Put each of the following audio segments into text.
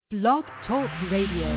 Blog Talk Radio.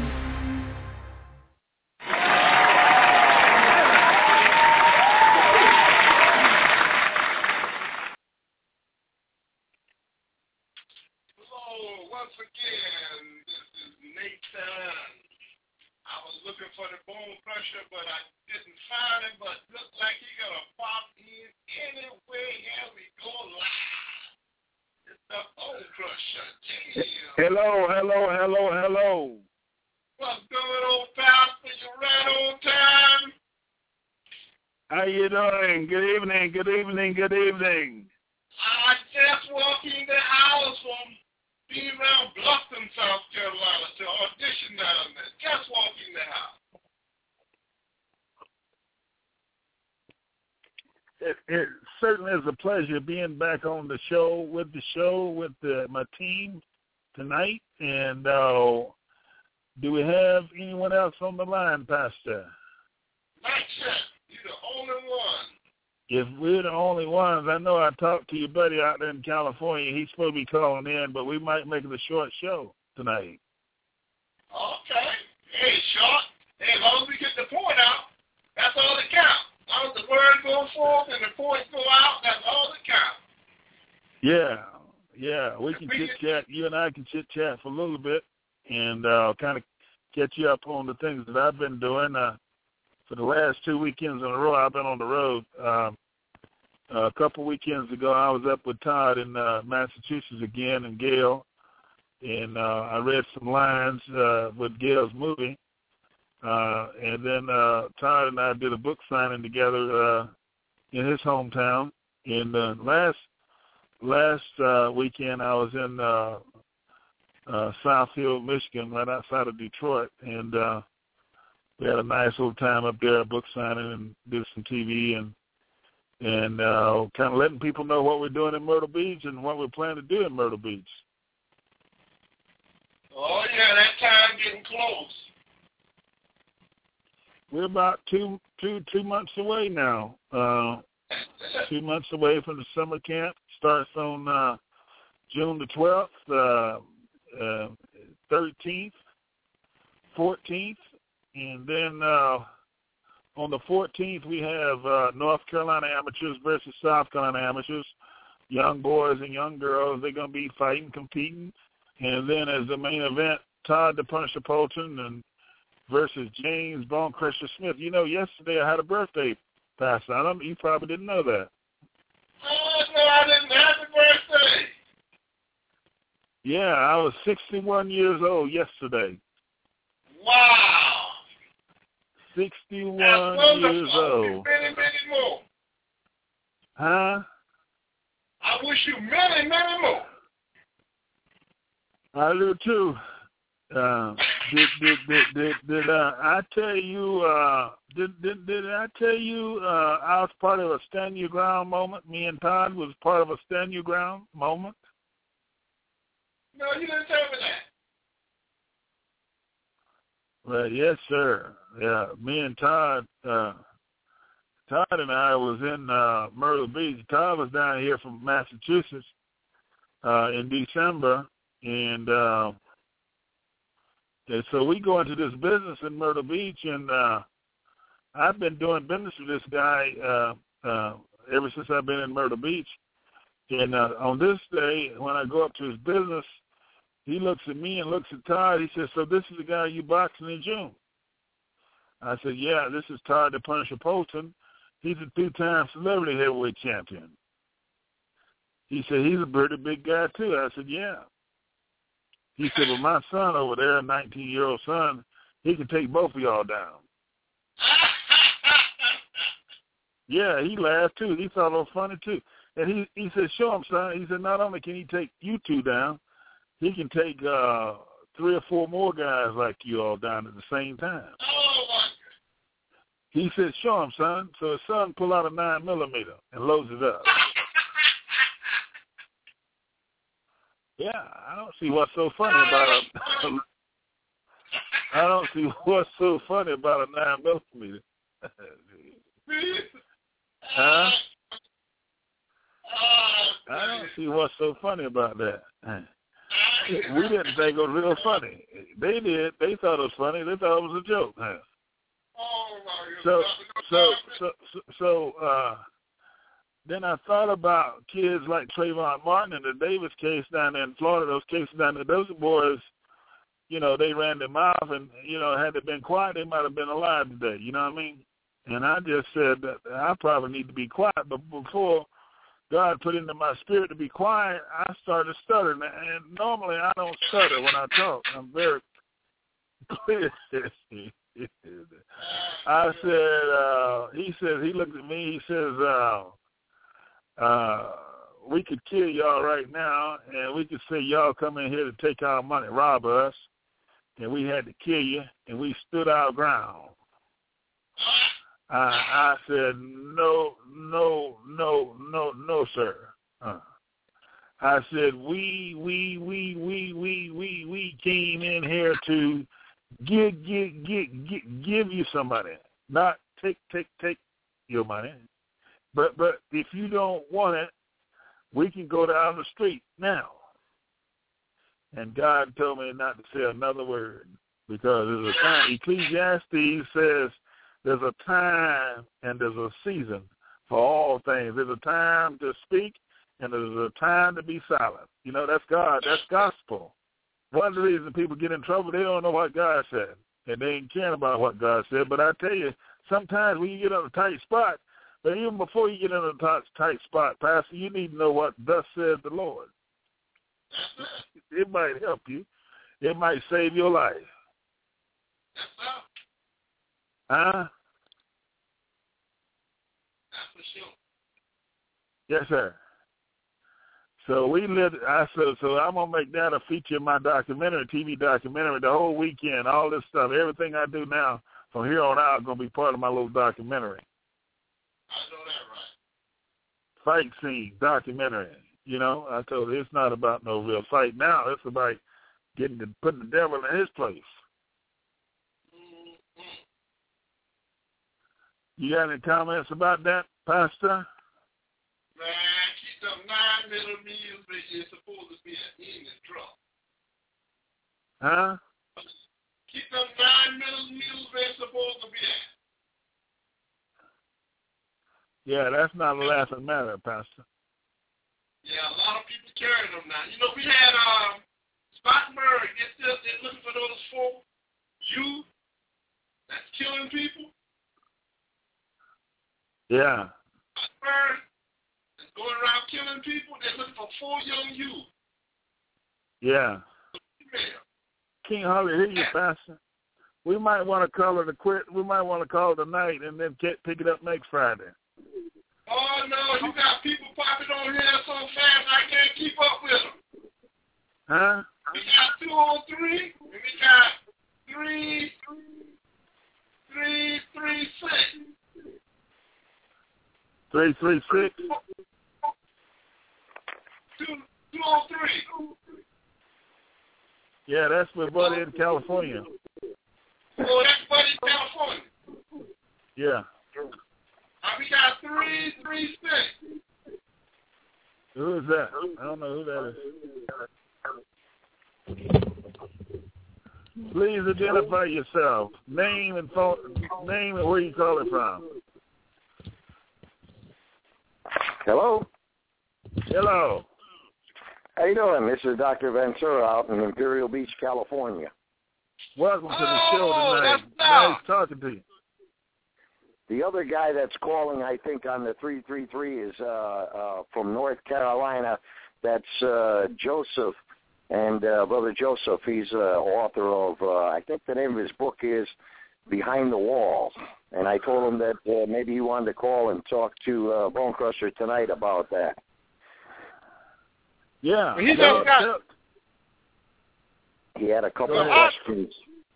Once again, this is Nathan. I was looking for the Bone Crusher, but I didn't find him, but looked like he gonna pop in anyway. Here we go live. It's the Bone Crusher. Damn. Hello. What's going on, Pastor? You right on time? How you doing? Good evening. I just walked in the house from being around Bluffton, South Carolina to audition down there. Just walked in the house. It certainly is a pleasure being back on the show with my team tonight. And do we have anyone else on the line, Pastor? Not yet. You're the only one. If we're the only ones, I know I talked to your buddy out there in California. He's supposed to be calling in, but we might make it a short show tonight. Okay. Hey, short. Hey, as long as we get the point out, that's all that counts. As long as the word goes forth and the points go out, that's all that counts. Yeah. We can chit-chat. You and I can chit-chat for a little bit and kind of catch you up on the things that I've been doing. For the last 2 weekends in a row, I've been on the road. A couple weekends ago, I was up with Todd in Massachusetts again, and Gail, and I read some lines with Gail's movie. And then Todd and I did a book signing together in his hometown. And last weekend, I was in Southfield, Michigan, right outside of Detroit, and we had a nice little time up there, book signing, and did some TV and kind of letting people know what we're doing in Myrtle Beach and what we're planning to do in Myrtle Beach. Oh, yeah, that time getting close. We're about two months away now. 2 months away from the summer camp. Starts on June the 12th, 13th, 14th. And then on the 14th, we have North Carolina amateurs versus South Carolina amateurs, young boys and young girls. They're going to be fighting, competing. And then as the main event, Todd the Punisher Polton and versus James Bone Crusher Smith. You know, yesterday I had a birthday, Pastor. You probably didn't know that. Oh, no, I didn't have a birthday. Yeah, I was 61 years old yesterday. Wow. 61 years old. Many more. Huh? I wish you many more. I do too. Did I tell you? Did I tell you I was part of a stand your ground moment? Me and Todd was part of a stand your ground moment. No, you didn't tell me that. Well, yes, sir. Yeah, me and Todd and I was in Myrtle Beach. Todd was down here from Massachusetts in December, and so we go into this business in Myrtle Beach, and I've been doing business with this guy ever since I've been in Myrtle Beach. And on this day, when I go up to his business, he looks at me and looks at Todd. He says, "So this is the guy you boxing in June?" I said, "Yeah, this is Todd the Punisher Polton. He's a 2-time celebrity heavyweight champion." He said, "He's a pretty big guy, too." I said, "Yeah." He said, "Well, my son over there, a 19-year-old son, he can take both of y'all down." Yeah, he laughed, too. He thought it was funny, too. And he said, "Show him, son." He said, "Not only can he take you two down, he can take 3 or 4 more guys like you all down at the same time." Oh, my God. He said, "Show him, son." So his son pulled out a 9mm and loads it up. Yeah, I don't see what's so funny about I don't see what's so funny about a 9mm. Huh? I don't see what's so funny about that. We didn't think it was real funny. They did. They thought it was funny. They thought it was a joke. Huh? So then I thought about kids like Trayvon Martin and the Davis case down there in Florida. Those cases down there, those boys, you know, they ran their mouth, and you know, had they been quiet, they might have been alive today. You know what I mean? And I just said that I probably need to be quiet, but before God put into my spirit to be quiet, I started stuttering. And normally I don't stutter when I talk. I'm very clear. I said, he says, he looked at me, he says, we could kill y'all right now, and we could say y'all come in here to take our money, rob us, and we had to kill you, and we stood our ground. I said, no, sir. I said, we came in here to give you some money, not take your money. But if you don't want it, we can go down the street now. And God told me not to say another word, because there's a time. Ecclesiastes says there's a time and there's a season for all things. There's a time to speak and there's a time to be silent. You know, that's God. That's gospel. One of the reasons people get in trouble, they don't know what God said, and they ain't caring about what God said. But I tell you, sometimes when you get in a tight spot, but even before you get in a tight spot, Pastor, you need to know what thus says the Lord. It might help you. It might save your life. Huh? That's for sure. Yes, sir. So we lived. So I'm gonna make that a feature in my documentary, TV documentary, the whole weekend. All this stuff, everything I do now from here on out, is gonna be part of my little documentary. I know that right. Fight scene documentary. You know, I told you it's not about no real fight now. It's about putting the devil in his place. Mm-hmm. You got any comments about that, Pastor? Man, keep them 9mm that you're supposed to be in the truck. Huh? Keep them 9mm they're supposed to be at. Yeah, that's not a laughing matter, Pastor. Yeah, a lot of people carry them now. You know, we had Spartanburg. They're looking for those 4 youth that's killing people. Yeah. Spartanburg is going around killing people. They're looking for 4 young youth. Yeah. King Holly, hear you, Pastor. We might want to call it we might want to call it a night and then pick it up next Friday. Oh, no, you got people popping on here so fast I can't keep up with them. Huh? We got 2 on 3, and we got 3, 6. 336? 2 on 3. Yeah, that's my buddy in California. Oh, that's buddy in California. Yeah. We got 336. Who is that? I don't know who that is. Please identify yourself. Name and where you call it from. Hello. Hello. How you doing? This is Dr. Ventura out in Imperial Beach, California. Welcome to the show tonight. Nice talking to you. The other guy that's calling, I think, on the 333 is from North Carolina. That's Joseph. And Brother Joseph, he's author of, I think the name of his book is Behind the Wall. And I told him that maybe he wanted to call and talk to Bone Crusher tonight about that. Yeah. He had a couple of questions.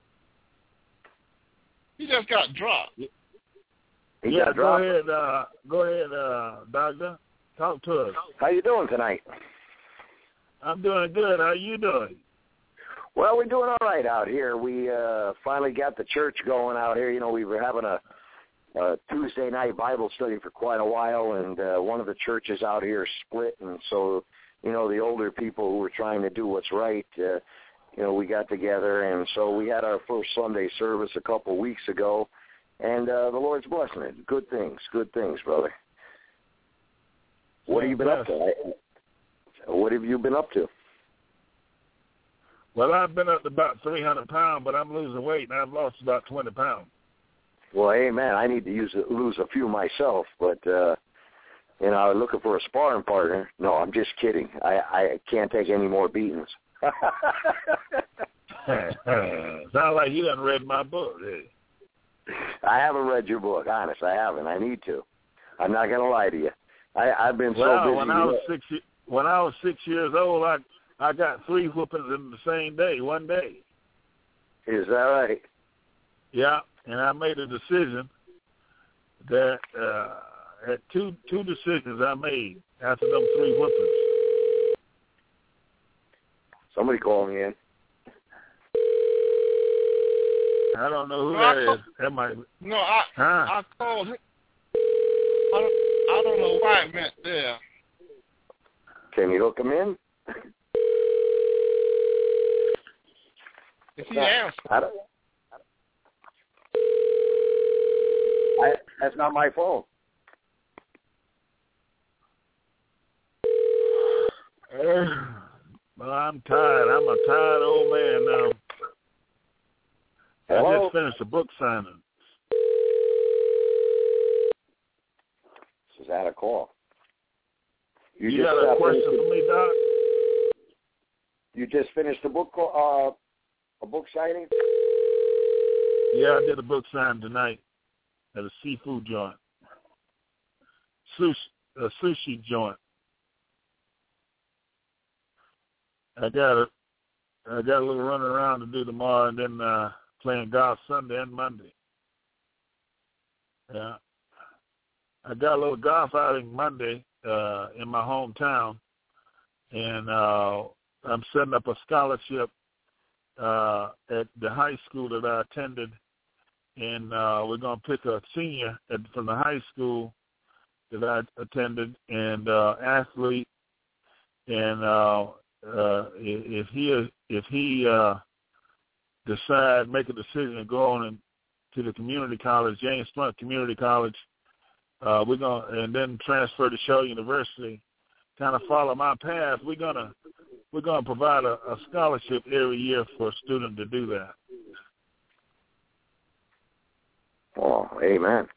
He just got dropped. Go ahead, Doctor. Talk to us. How you doing tonight? I'm doing good. How you doing? Well, we're doing all right out here. We finally got the church going out here. You know, we were having a Tuesday night Bible study for quite a while, and one of the churches out here split, and so the older people who were trying to do what's right, we got together, and so we had our first Sunday service a couple weeks ago, and the Lord's blessing it. Good things, brother. What have you been up to? What have you been up to? Well, I've been up to about 300 pounds, but I'm losing weight, and I've lost about 20 pounds. Well, amen. I need to lose a few myself, but, I'm looking for a sparring partner. No, I'm just kidding. I can't take any more beatings. Sound like you done read my book. I haven't read your book, honest. I haven't. I need to. I'm not going to lie to you. I've been so busy. When I was 6 years old, I got 3 whoopings in the same day, one day. Is that right? Yeah, and I made a decision that at two decisions I made after them 3 whoopings. Somebody call me in. I don't know who that is. That might. No, I called him. I don't know why it meant there. Can you hook him in? If he answers. That's not my phone. Well, I'm tired. I'm a tired old man now. Hello? I just finished a book signing. Is that a call? You got a question for me, Doc? You just finished a book signing? Yeah, I did a book signing tonight at a seafood joint, a sushi joint. I got a little running around to do tomorrow, and then playing golf Sunday and Monday. Yeah, I got a little golf outing Monday in my hometown, and I'm setting up a scholarship at the high school that I attended, and we're going to pick a senior from the high school that I attended, and athlete, and if he make a decision to go on to the community college, James Blunt Community College, we're gonna and then transfer to Shaw University, kind of follow my path. We're gonna provide a scholarship every year for a student to do that. Oh, amen.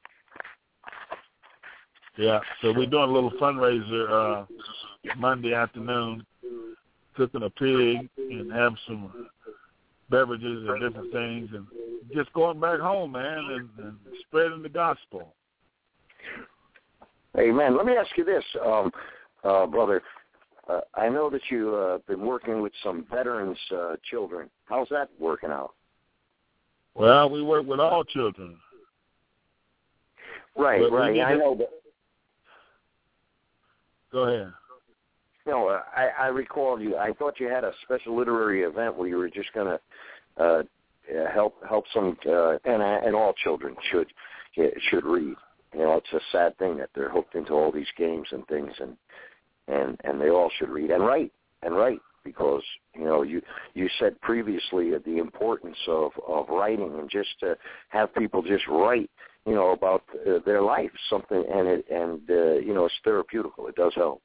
Yeah, so we're doing a little fundraiser Monday afternoon, cooking a pig and have some beverages and different things, and just going back home, man, and spreading the gospel. Amen. Let me ask you this, brother. I know that you've been working with some veterans' children. How's that working out? Well, we work with all children. Right. I know that. Go ahead. No, I recall you. I thought you had a special literary event where you were just going to help some, and all children should read. It's a sad thing that they're hooked into all these games and things, and they all should read and write because you said previously the importance of writing, and just to have people just write about their life, something, and it's therapeutical. It does help.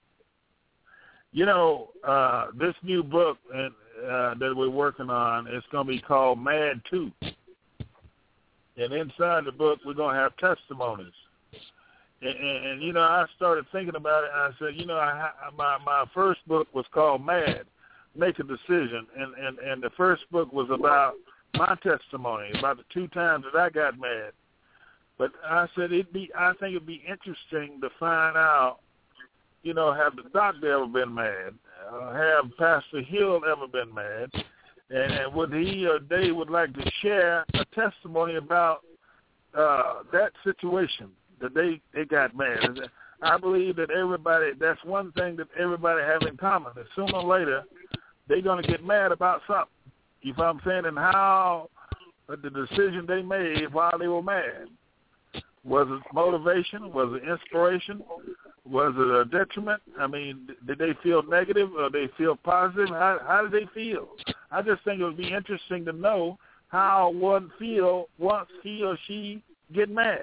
This new book that we're working on, it's going to be called Mad 2. And inside the book, we're going to have testimonies. And I started thinking about it, and I said, my first book was called Mad, Make a Decision. And the first book was about my testimony, about the 2 times that I got mad. But I said, I think it'd be interesting to find out, have the doctor ever been mad? Have Pastor Hill ever been mad? And would he or they would like to share a testimony about that situation that they got mad? And I believe that that's one thing that everybody has in common, that sooner or later they're going to get mad about something. You know what I'm saying? And how the decision they made while they were mad. Was it motivation? Was it inspiration? Was it a detriment? I mean, did they feel negative or they feel positive? How did they feel? I just think it would be interesting to know how one feel once he or she get mad.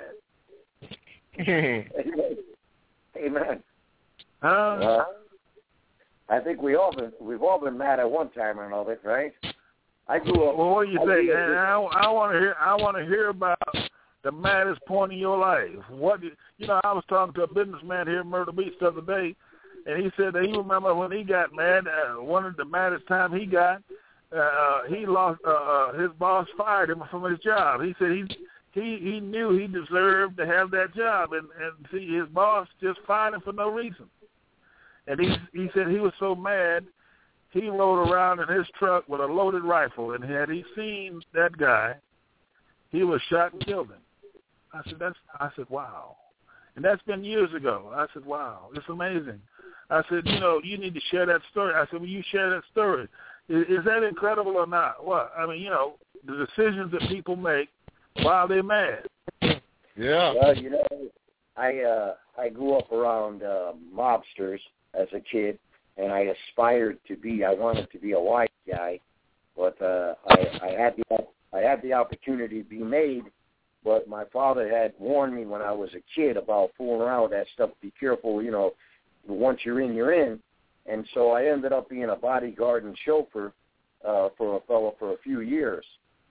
Amen. Huh? I think we've all been mad at one time or another, right? I grew up. Well, what do you think? I want to hear about the maddest point in your life. I was talking to a businessman here in Myrtle Beach the other day, and he said that he remember when he got mad. One of the maddest time he got, he lost. His boss fired him from his job. He said he knew he deserved to have that job, and see his boss just fired him for no reason. And he said he was so mad, he rode around in his truck with a loaded rifle, and had he seen that guy, he was shot and killed him. I said, wow. And that's been years ago. I said, wow, it's amazing. I said, you need to share that story. I said, will you share that story? Is that incredible or not? What? I mean, the decisions that people make while they're mad. Yeah. Well, I grew up around mobsters as a kid, and I wanted to be a wise guy, but I had the opportunity to be made, but my father had warned me when I was a kid about fooling around with that stuff. Be careful, once you're in, you're in. And so I ended up being a bodyguard and chauffeur for a fellow for a few years.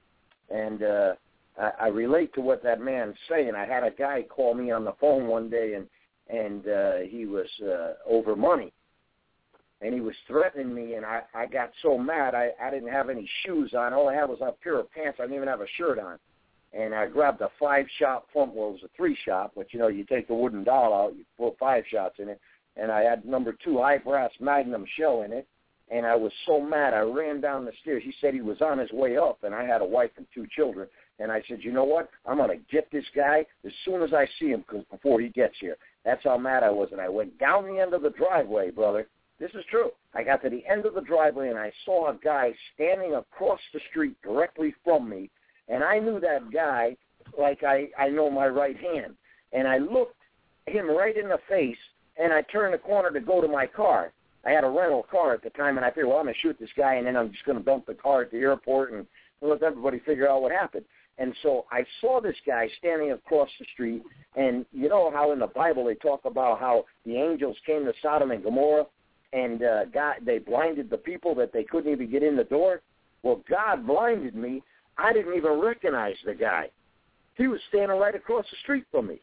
And I relate to what that man's saying. I had a guy call me on the phone one day, and he was over money. And he was threatening me, and I got so mad. I didn't have any shoes on. All I had was a pair of pants. I didn't even have a shirt on. And I grabbed a 5-shot pump. Well, it was a 3-shot, but, you take the wooden doll out, you put 5 shots in it. And I had number 2 high brass Magnum shell in it. And I was so mad, I ran down the stairs. He said he was on his way up, and I had a wife and 2 children. And I said, you know what? I'm going to get this guy as soon as I see him before he gets here. That's how mad I was. And I went down the end of the driveway, brother. This is true. I got to the end of the driveway, and I saw a guy standing across the street directly from me. And I knew that guy like I know my right hand. And I looked him right in the face, and I turned the corner to go to my car. I had a rental car at the time, and I figured, well, I'm going to shoot this guy, and then I'm just going to dump the car at the airport and let everybody figure out what happened. And so I saw this guy standing across the street, and you know how in the Bible they talk about how the angels came to Sodom and Gomorrah, and they blinded the people that they couldn't even get in the door? Well, God blinded me. I didn't even recognize the guy. He was standing right across the street from me.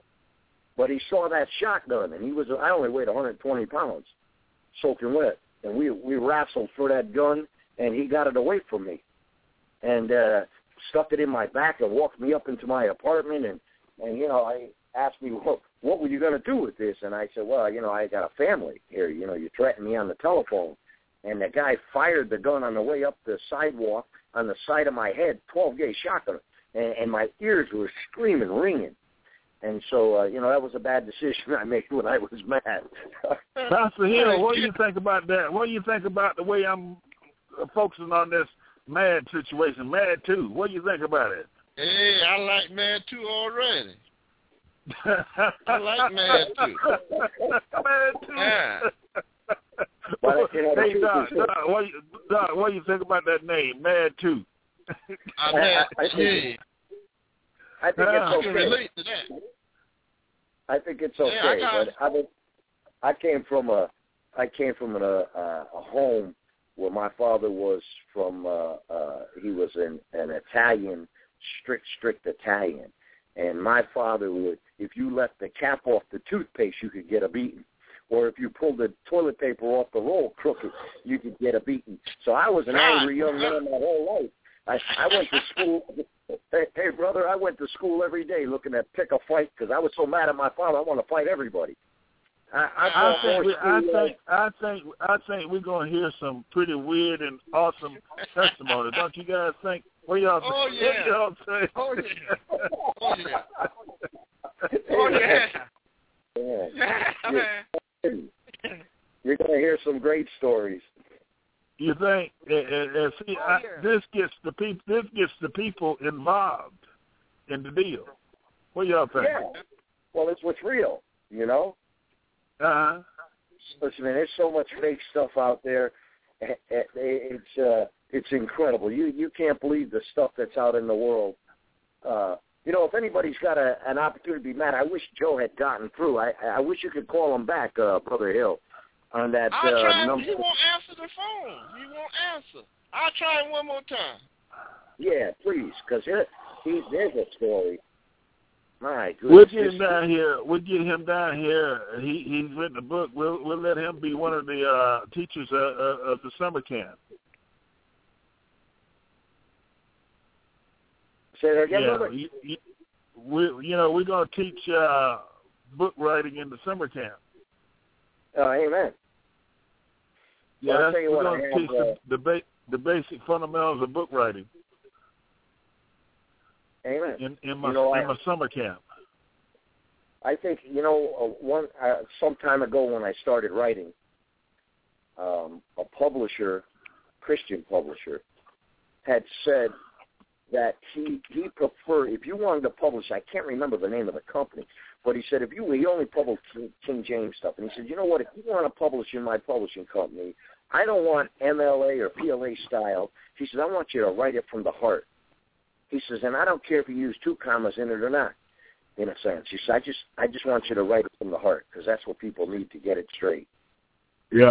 But he saw that shotgun, and I only weighed 120 pounds, soaking wet. And we wrestled for that gun, and he got it away from me. And stuffed it in my back and walked me up into my apartment. And I asked me, well, what were you going to do with this? And I said, well, I got a family here. You threatened me on the telephone. And the guy fired the gun on the way up the sidewalk on the side of my head, 12-gauge shotgun. And my ears were screaming, ringing. And so, that was a bad decision I made when I was mad. Pastor Hill, what do you think about that? What do you think about the way I'm focusing on this Mad situation, Mad 2? What do you think about it? Hey, I like Mad 2 already. I like Mad 2. Mad 2. Yeah. Hey, Doc, what do you think about that name, Mad 2? I think it's okay. I can relate to that. I think it's okay, Yeah, but I came from a home where my father was from. He was an Italian, strict Italian, and my father would, if you left the cap off the toothpaste, you could get a beating, or if you pulled the toilet paper off the roll crooked, you could get a beating. So I was an angry young man my whole life. I went to school. Hey, brother, I went to school every day looking to pick a fight because I was so mad at my father. I want to fight everybody. I think we're going to hear some pretty weird and awesome testimony. Don't you guys think? What y'all think? Oh, yeah. What y'all think? Oh, yeah. Oh, yeah. Oh, yeah. You're going to hear some great stories. You think? And see, this gets the people involved in the deal. What y'all think? Yeah. Well, it's what's real, Listen, man, there's so much fake stuff out there. It's incredible. You can't believe the stuff that's out in the world. If anybody's got an opportunity to be mad, I wish Joe had gotten through. I wish you could call him back, Brother Hill, on that number. He won't answer the phone. He won't answer. I'll try him one more time. Yeah, please, because there's a story. My goodness. We'll get him down here. He's written a book. We'll let him be one of the teachers of the summer camp. Say that again, brother? We're going to teach book writing in the summer camp. Amen. Yeah, well, we're going to teach the basic fundamentals of book writing. Amen. In my summer camp. I think some time ago when I started writing, a publisher, Christian publisher, had said that he preferred, if you wanted to publish, I can't remember the name of the company, but he said he only published King James stuff, and he said, you know what, if you want to publish in my publishing company, I don't want MLA or PLA style. He said, I want you to write it from the heart. He says, and I don't care if you use 2 commas in it or not, in a sense. He said, I just want you to write it from the heart, because that's what people need to get it straight. Yeah.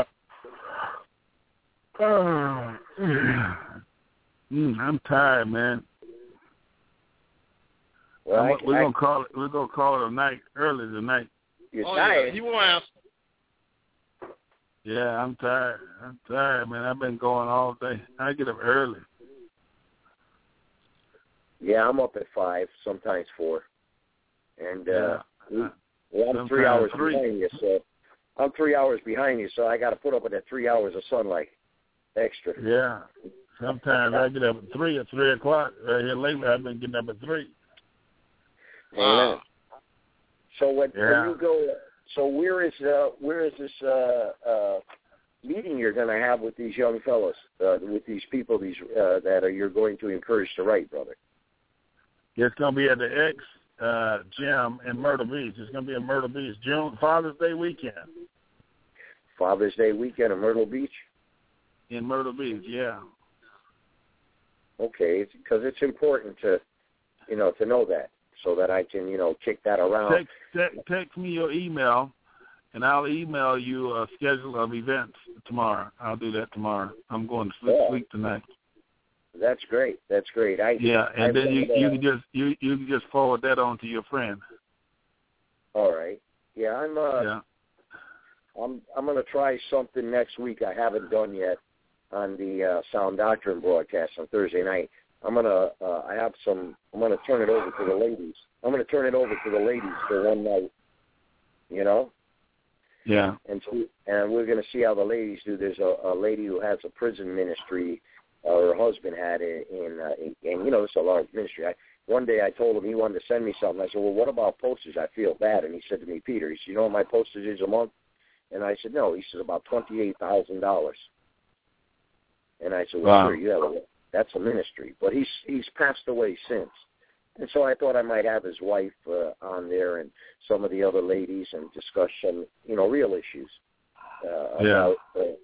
I'm tired, man. Well, we're gonna call it a night early tonight. You're tired. Yeah, he won't answer. Yeah, I'm tired, man. I've been going all day. I get up early. Yeah, I'm up at 5, sometimes 4, and I'm 3 hours behind you. So I'm 3 hours behind you, so I got to put up with that 3 hours of sunlight extra. Yeah. Sometimes I get up at 3 or 3 o'clock. Right here lately, I've been getting up at 3. Wow. So when you go, so where is this meeting you're going to have with these young fellows, with these people, you're going to encourage to write, brother? It's going to be at the X Gym in Myrtle Beach. It's going to be in Myrtle Beach, Father's Day weekend. Father's Day weekend in Myrtle Beach? In Myrtle Beach, yeah. Okay, because it's important to know that, so that I can, kick that around. Text me your email, and I'll email you a schedule of events tomorrow. I'll do that tomorrow. I'm going to sleep tonight. That's great. Then you can just forward that on to your friend. All right. Yeah, I'm going to try something next week I haven't done yet on the Sound Doctrine broadcast on Thursday night. I'm going to turn it over to the ladies. I'm going to turn it over to the ladies for one night, Yeah. And we're going to see how the ladies do. There's a lady who has a prison ministry. Her husband had it, and it's a large ministry. One day I told him he wanted to send me something. I said, well, what about postage? I feel bad. And he said to me, Peter, he said, you know what my postage is a month? And I said, no. He said, about $28,000. And I said, well, sure, yeah, that's a ministry. But he's passed away since. And so I thought I might have his wife on there and some of the other ladies and discuss some, real issues about,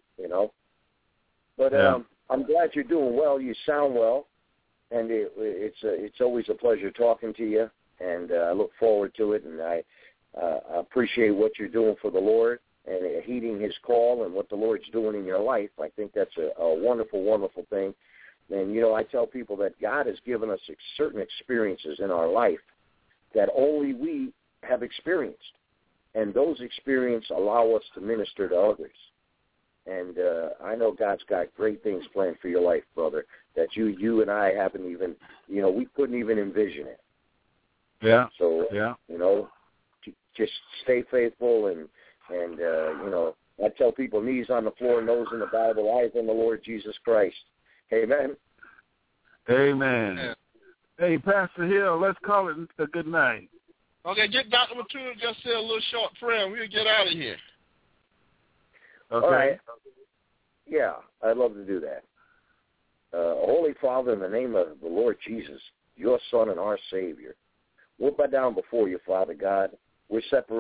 But I'm glad you're doing well. You sound well. And it's always a pleasure talking to you. And I look forward to it. And I appreciate what you're doing for the Lord and heeding his call and what the Lord's doing in your life. I think that's a wonderful, wonderful thing. And, I tell people that God has given us certain experiences in our life that only we have experienced. And those experiences allow us to minister to others. And I know God's got great things planned for your life, brother, that you and I haven't even, we couldn't even envision it. Yeah. So, yeah. Just stay faithful and I tell people knees on the floor, nose in the Bible, eyes on the Lord Jesus Christ. Amen. Amen. Yeah. Hey, Pastor Hill, let's call it a good night. Okay, get Dr. Matura just say a little short prayer and we'll get out of here. Okay. All right. Yeah, I'd love to do that. Holy Father, in the name of the Lord Jesus, your Son and our Savior, we'll bow down before you, Father God. We're separated.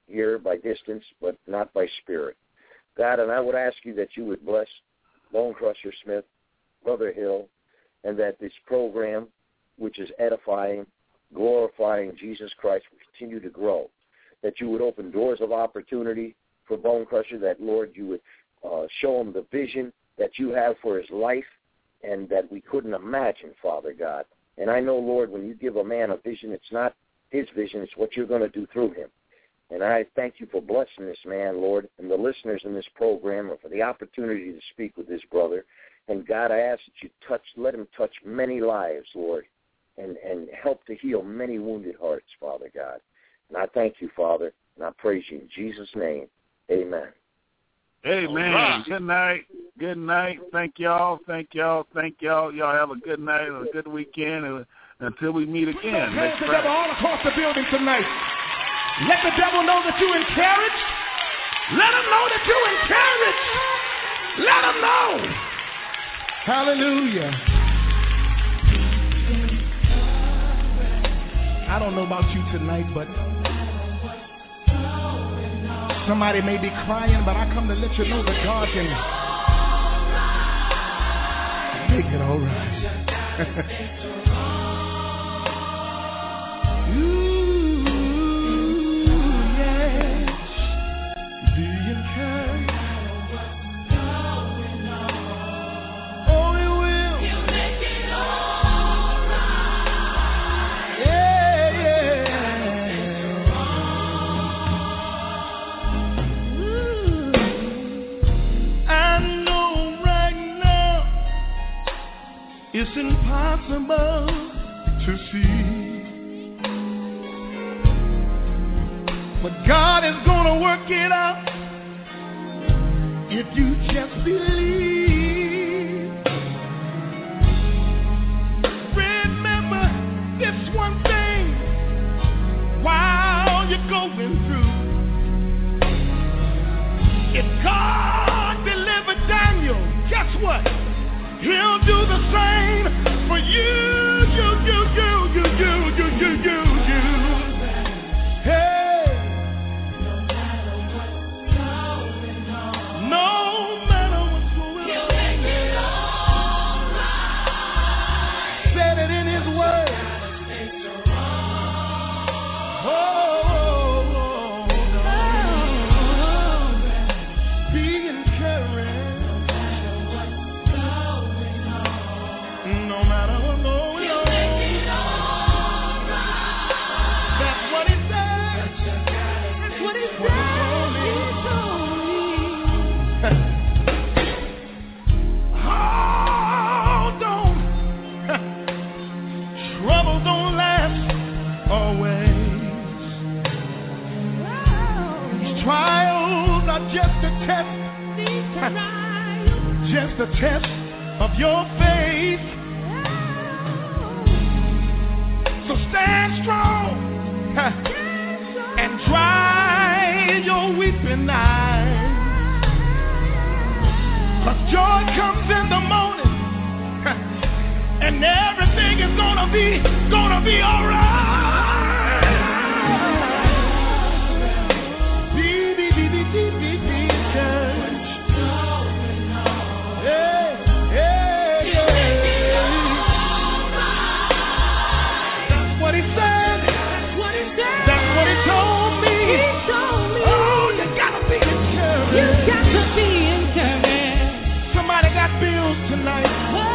here by distance, but not by spirit. God, and I would ask you that you would bless Bone Crusher Smith, Brother Hill, and that this program, which is edifying, glorifying Jesus Christ, will continue to grow, that you would open doors of opportunity for Bone Crusher, that, Lord, you would show him the vision that you have for his life and that we couldn't imagine, Father God. And I know, Lord, when you give a man a vision, it's not his vision, it's what you're going to do through him. And I thank you for blessing this man, Lord, and the listeners in this program, and for the opportunity to speak with this brother. And God, I ask that you let him touch many lives, Lord, and help to heal many wounded hearts, Father God. And I thank you, Father, and I praise you in Jesus' name. Amen. Amen. Right. Good night. Good night. Thank y'all. Thank y'all. Thank y'all. Y'all have a good night and a good weekend. And until we meet again. Hands together all across the building tonight. Let the devil know that you're encouraged. Let him know that you're encouraged. Let him know. Hallelujah. I don't know about you tonight, but somebody may be crying, but I come to let you know that God can make it all right. It's impossible to see, but God is gonna work it out if you just believe. Remember this one thing while you're going through. If God delivered Daniel, guess what? He'll do the same for you. Hey. No matter what's going on. Said it in his word. Be encouraged. No matter what's going on. That's what he said. That's what he said. Hold on. Trouble don't last always. These trials are just a test. Just a test of your faith. So stand strong and dry your weeping eyes. 'Cause joy comes in the morning and everything is gonna be alright. Be encouraged. That's what he said. That's what he told me. Oh, you gotta be encouraged. You got to be encouraged. Somebody got bills tonight.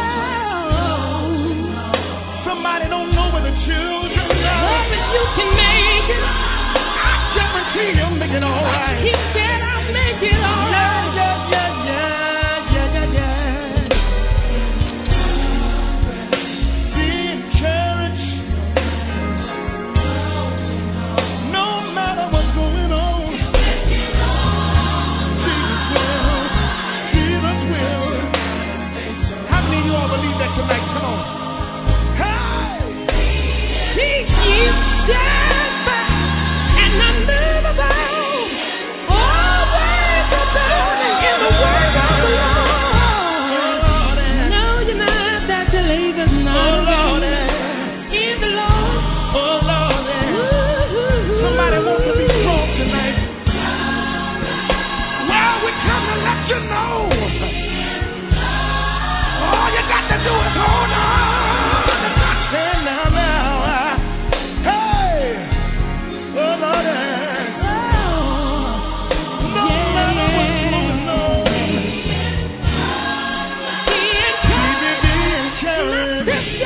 Somebody don't know where the children are. But you can make it. I guarantee you'll make it all right. He said I'll make it all right. Tonight, come on. Hey! He is steadfast and unmovable. Oh, This